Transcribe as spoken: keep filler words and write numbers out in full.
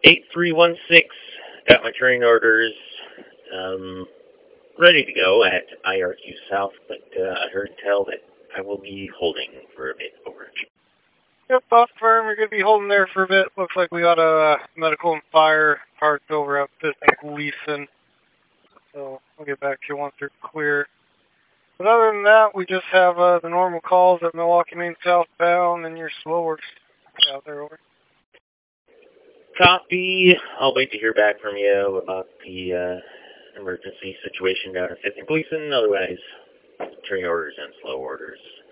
eight three one six, got my train orders um, ready to go at I R Q South, but uh, I heard tell that I will be holding for a bit. Over. Yep, off firm, we're going to be holding there for a bit. Looks like we got a uh, medical and fire parts over at Business Gleason. So I'll get back to you once they're clear. But other than that, we just have uh, the normal calls at Milwaukee Main southbound and your slower out there, over. Copy. I'll wait to hear back from you about the uh, emergency situation down at fifth and Gleason. Otherwise, train orders and slow orders.